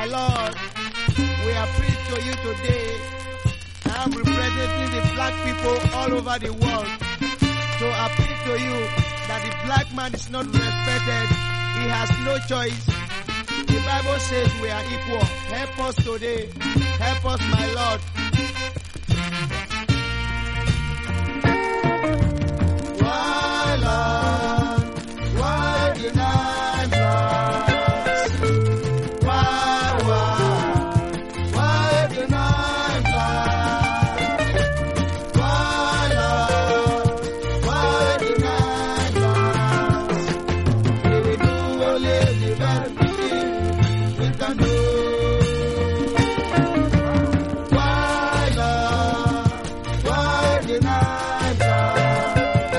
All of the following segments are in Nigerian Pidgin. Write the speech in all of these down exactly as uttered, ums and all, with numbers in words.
Lord, we are preached to you today. I am representing the black people all over the world to appeal to you that the black man is not respected. He has no choice. The Bible says we are equal. Help us today. Help us, my Lord. Why, Lord? Why deny us? Why, why? Why deny us? Why, Lord? Why deny us? We will do only the very thing we can do. Why, Lord? Why deny us?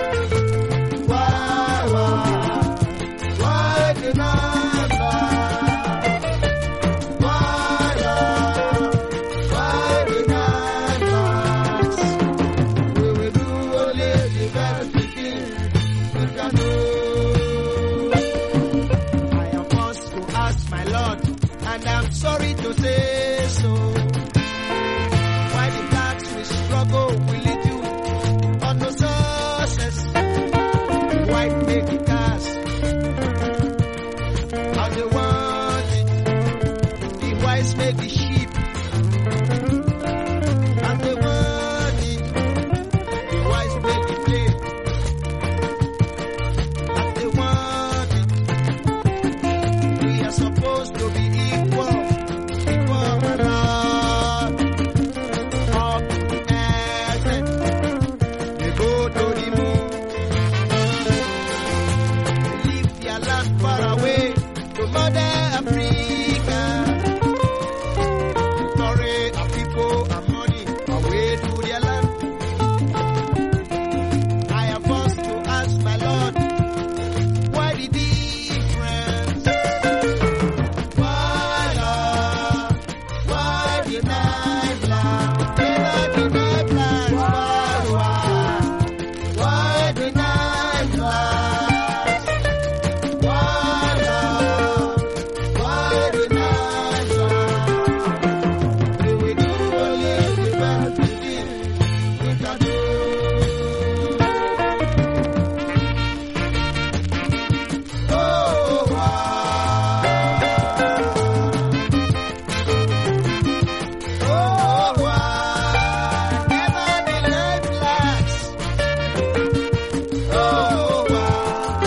Why, why? Why deny us? Why, Lord? Why deny us? We will do only the very thing we can do. I am forced to ask my Lord, and I'm sorry to say so. Why the blacks will struggle, will lead you on no success. The white make the cars, and they want it. The whites make the sheep, and they want it. The whites make the plane, and they want it. We are supposed to be equal, equal, my Lord. Up to the earth, they go to the moon. They leave their land far away to Mother Africa. They carry our people and money away to their land. I am forced to ask my Lord, why the difference? Why, Lord? Why deny black? Why deny black? Why, why? Why deny black? Why, Lord? Why deny black? We will do only the best thing we can do. Oh, why? Oh, why? Never deny blacks. Oh, why?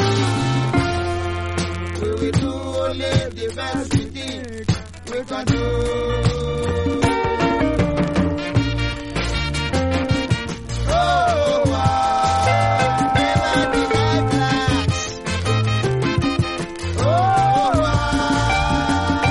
We will do only the best thing we can do. Oh, why? Never deny blacks. Oh, why?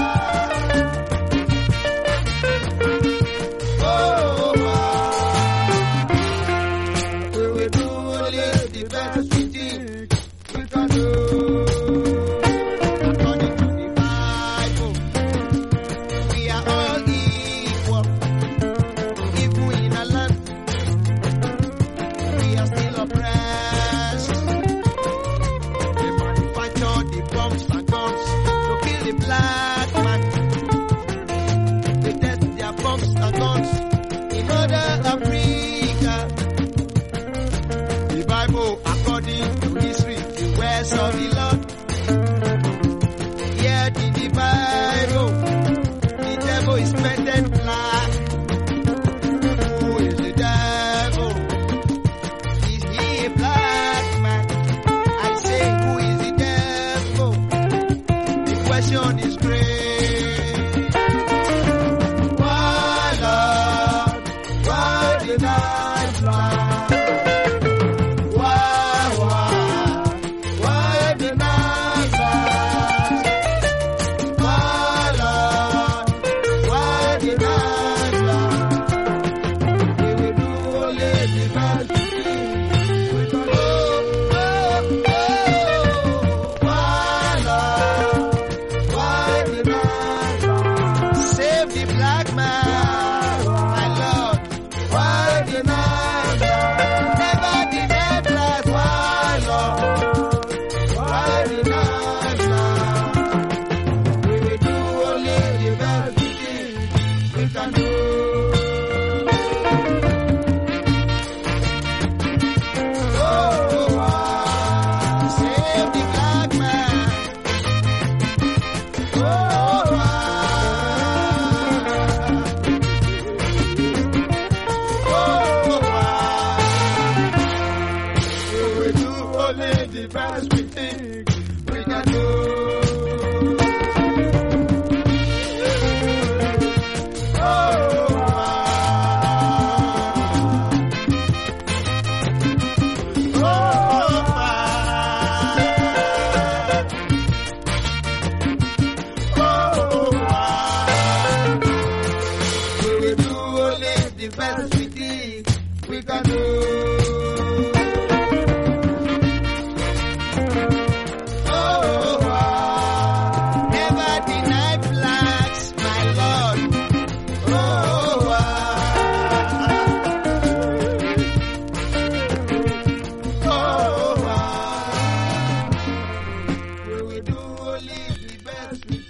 Oh, why? We will do only the best thing we can do. According to the Bible, we are all equal. Even in a land, we are still oppressed. They manufacture the bombs and guns to kill the black man. They test their bombs and guns in other Africa. The Bible, according to history, the words of the Lord. Yet in the Bible, the devil is painted black. Who is the devil? Is he a black man? I say, who is the devil? The question is great. Why, Lord? Why deny black? Why, why? Why deny black? Why, Lord? Why deny black? We will do only the best thing we can do. Oh, oh, oh. Why, Lord? Why deny can do. Oh, ah, never deny blacks, my Lord. Oh, ah, oh, ah, we will do only the best we